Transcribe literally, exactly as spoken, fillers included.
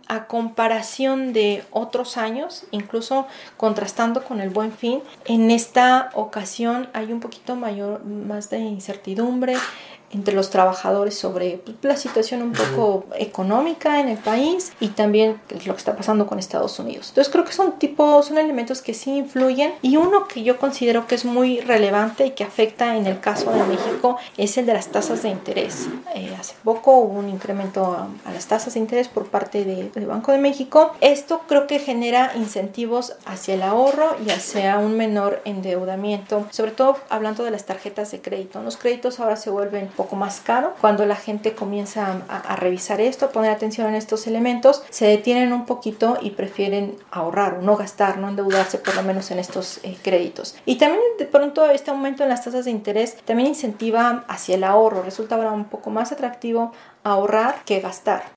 a comparación de otros años, incluso contrastando con el Buen Fin, en esta ocasión hay un poquito mayor, más de incertidumbre entre los trabajadores sobre pues, la situación un poco económica en el país y también lo que está pasando con Estados Unidos. Entonces creo que son tipo, son elementos que sí influyen, y uno que yo considero que es muy relevante y que afecta en el caso de México es el de las tasas de interés. Eh, hace poco hubo un incremento a, a las tasas de interés por parte de, del Banco de México. Esto creo que genera incentivos hacia el ahorro y hacia un menor endeudamiento, sobre todo hablando de las tarjetas de crédito. Los créditos ahora se vuelven poco más caro. Cuando la gente comienza a, a revisar esto, a poner atención en estos elementos, se detienen un poquito y prefieren ahorrar o no gastar, no endeudarse por lo menos en estos eh, créditos. Y también de pronto este aumento en las tasas de interés también incentiva hacia el ahorro. Resulta ahora un poco más atractivo ahorrar que gastar.